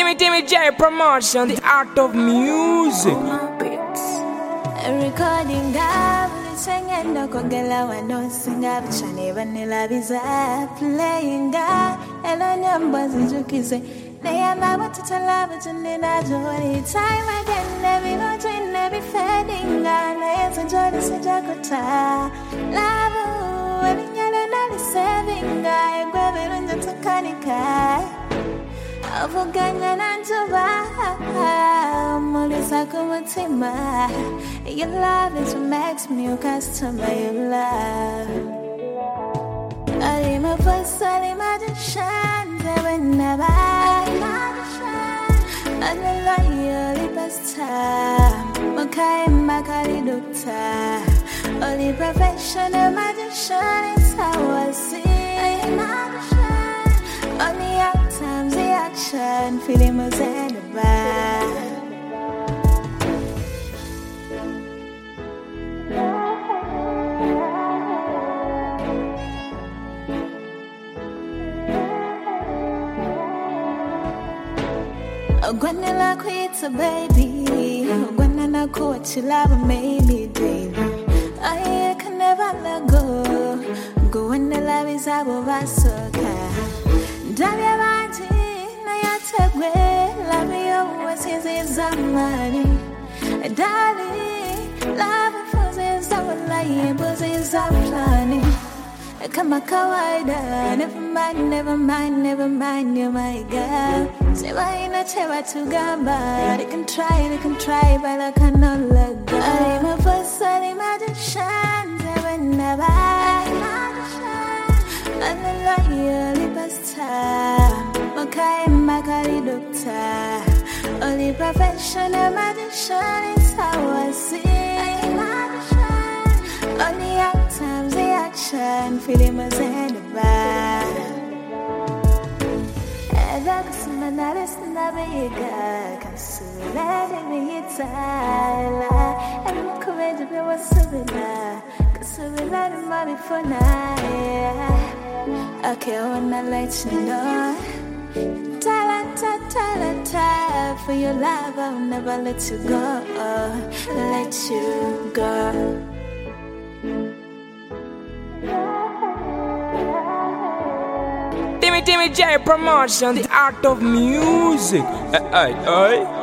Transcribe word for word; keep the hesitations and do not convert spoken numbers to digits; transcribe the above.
Timmy Timmy J Promotion, the art of music. Recording up, singing the Kogela when sing up, Chani Vanilla Biza, playing up, and on your buzzes, you kiss it. They are not to tell love it, and then I do it time again. Every night, every fading, and let's enjoy the Sajakota. Love, and you're not saving guy, grab it on the Takanika. Avuganya nanjuba, mulisa kumutima. Your love is what makes me your customer. Your love. Alima first, alima jashan, never. Alima loyal, pasta. Makai makari doctor. Only professional magician is how I see. Only out times the action, feeling was in the back. Gwana la kuita baby, Gwana na kuachi love maybe baby. I can never let go. Go when the love is abo basoka. Dalia mati na yategwe, love you was his zamani. Darling, love for his away, was his planning. Kama kawaida, never mind, never mind, never mind, you're my girl. Say why not chewa to gamba? They can try, they can try, but I cannot let go. I'm a first, I'm a jashan, never. I'm a loyal pasta. Makai makari doctor. Only professional magician is how I see. Only out times the action, feeling was in the back. And that's my nice navigator. Can see let me hit and look away to be what's up with that. Cause we let him money for night. Okay, I wanna let you know. Ta-la-ta, ta-la-ta. For your love, I'll never let you go. Let you go. Timmy Timmy J Promotion, the art of music. Hey, hey, hey.